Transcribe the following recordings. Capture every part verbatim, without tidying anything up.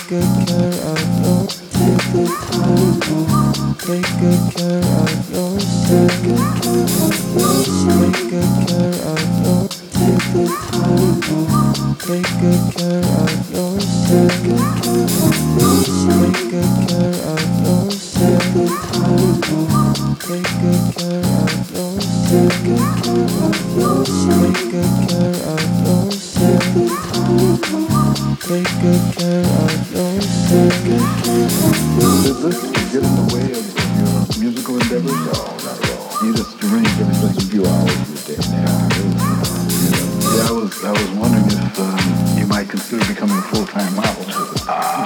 good care of your. Take the time. Take good care of yourself. Take good care of your. Take the time. Take good care of yourself. Take good care of yourself. Take good care of yourself. Take good care of yourself. Take good care of yourself. Does this get in the way of, of your musical endeavors? No, not at all. You just arrange everything a few hours a day now. Yeah, I was I was wondering if um, you might consider becoming a full-time model. Ah.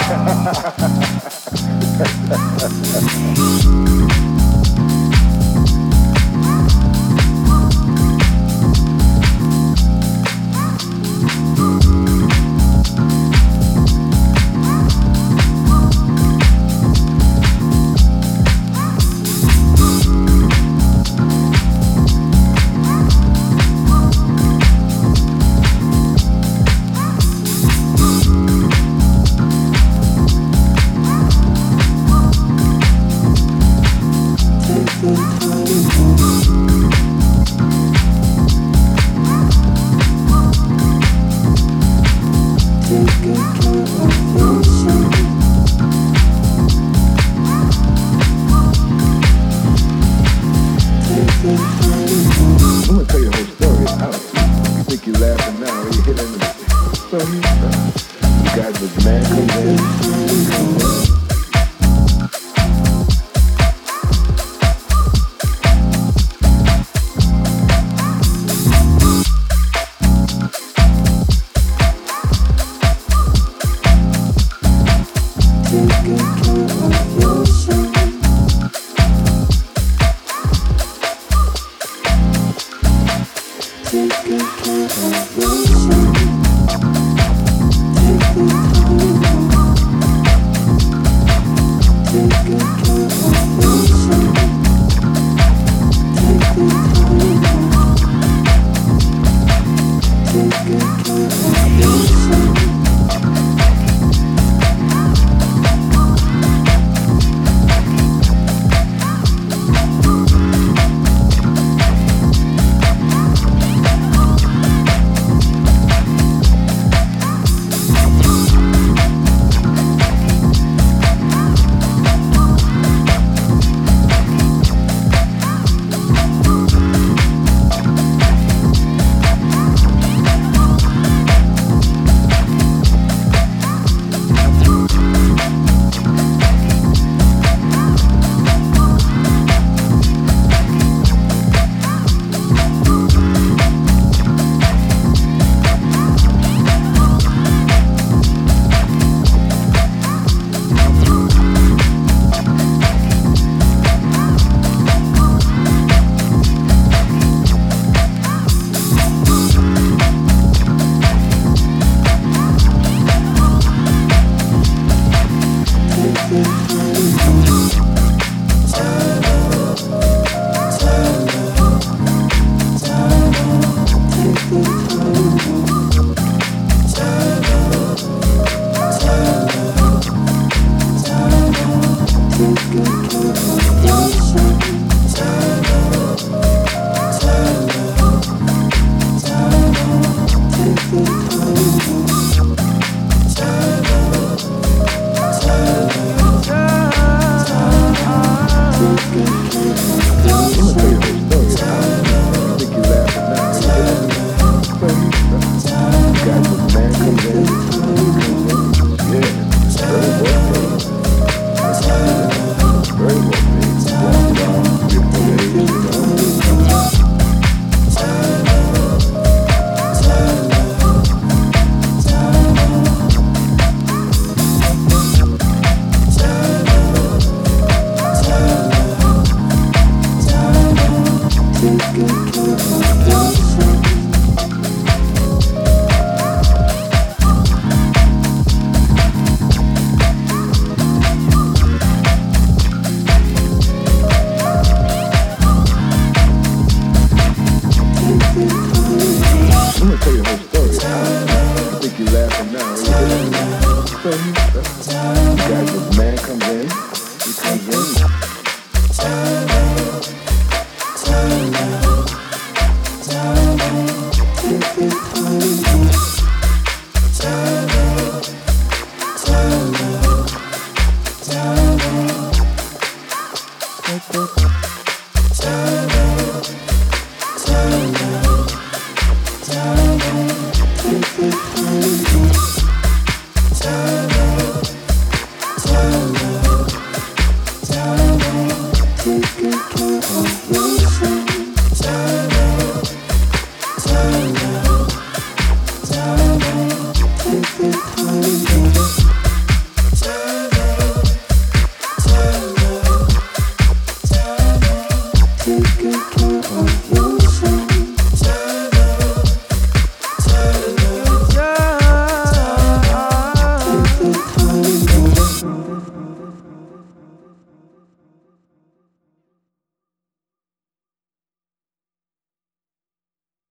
I'm gonna tell you the whole story. How you think you're laughing now? You hit him. So you, uh, you guys was mad.